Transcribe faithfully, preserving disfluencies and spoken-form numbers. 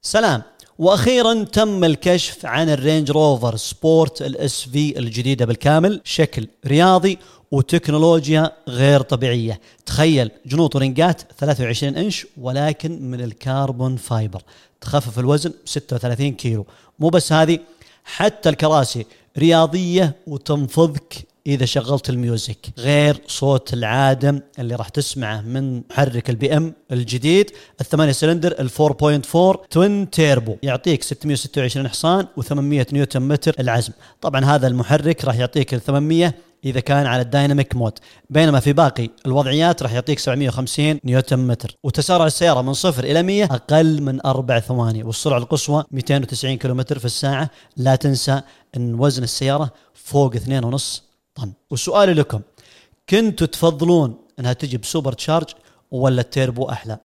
سلام. واخيرا تم الكشف عن الرينج روفر سبورت الاس في الجديدة بالكامل، شكل رياضي وتكنولوجيا غير طبيعية. تخيل جنوط ورنجات ثلاثة وعشرين انش ولكن من الكربون فايبر، تخفف الوزن ستة وثلاثين كيلو. مو بس هذه، حتى الكراسي رياضية وتنفضك إذا شغلت الميوزك، غير صوت العادم اللي راح تسمعه من محرك البي ام الجديد الثمانية سلندر الفور بوينت فور توين تيربو. يعطيك ستمائة وستة وعشرين حصان وثمانمائة نيوتن متر العزم. طبعا هذا المحرك راح يعطيك الثمانمائة إذا كان على الدايناميك مود، بينما في باقي الوضعيات راح يعطيك سبعمائة وخمسين نيوتن متر. وتسارع السيارة من صفر إلى مية أقل من أربع ثواني، والسرعة القصوى مئتين وتسعين كيلومتر في الساعة. لا تنسى أن وزن السيارة فوق اثنين ونص طن. وسؤالي لكم، كنتوا تفضلون أنها تجي بسوبر تشارج ولا التيربو أحلى؟